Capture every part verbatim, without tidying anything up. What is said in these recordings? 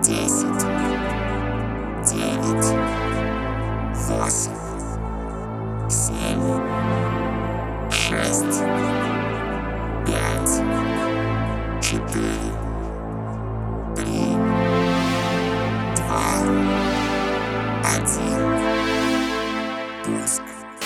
Десять, девять, восемь, семь, шесть, пять, четыре, три, два, один. Пуск.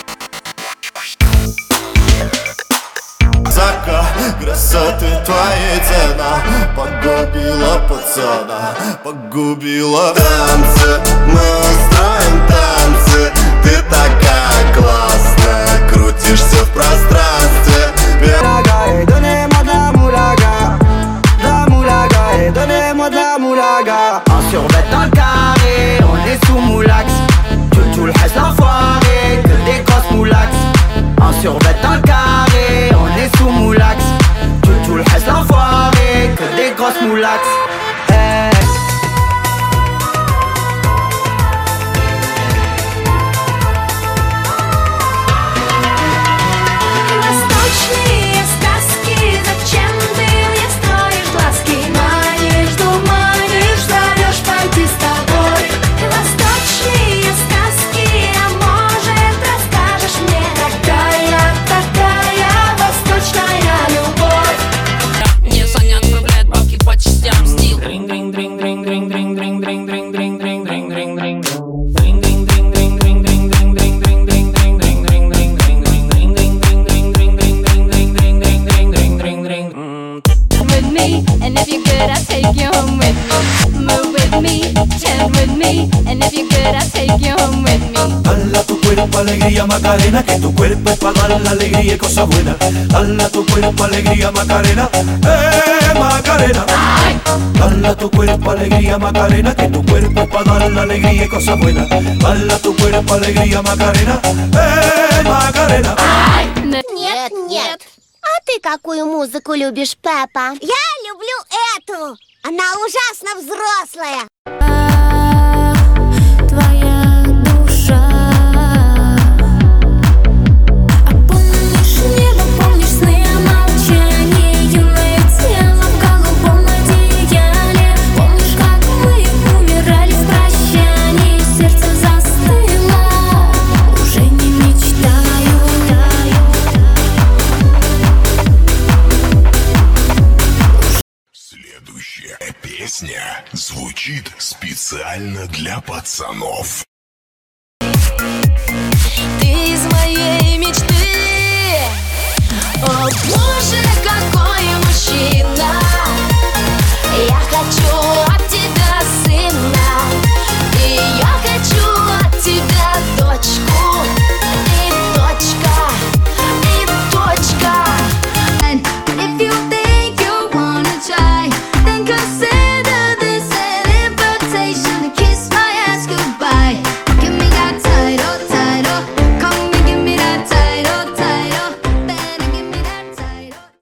Зака, красоты твоей цена погубила пацана, погубила. Танцы, мы устроим танцы. Ты такая классная, крутишься в пространстве. Moulaga, donnez-moi de la moulaga, de la moulaga, et donnez-moi de la moulaga. En survêt en carré, on est sous moulax. Tout le reste l'enfoiré, que des grosses moulax. En survêt en carré, on est sous moulax. Tout le reste l'enfoiré, que des grosses moulax. Hey. Восточные сказки, зачем ты мне строишь глазки? Манишь, думаешь, зовешь пойти с тобой. Восточные сказки, а может расскажешь мне, какая, такая восточная любовь? Мне Саня отправляет бабки по частям, стил. And if you're good, I'll take you home with me. Move with me, chant with me. And if you're good, I'll take you home with me. Dale tu cuerpo alegría Macarena, que tu cuerpo es para dar la alegría y cosas buenas. Dale tu cuerpo alegría Macarena, eh Macarena. Dale tu cuerpo alegría Macarena, que tu cuerpo es para dar la alegría y cosas buenas. Dale tu cuerpo alegría Macarena, eh Macarena. Нет, нет. А ты какую музыку любишь, Пеппа? Я люблю эту. Она ужасно взрослая. Твоя душа. А помнишь небо, помнишь сны о молчании, юное тело в голубом одеяле. Помнишь, как мы умирали в прощании, сердце застыло, уже не мечтаю. Следующая песня звучит специально для пацанов. Ты из моей мечты. О боже, какой мужчина.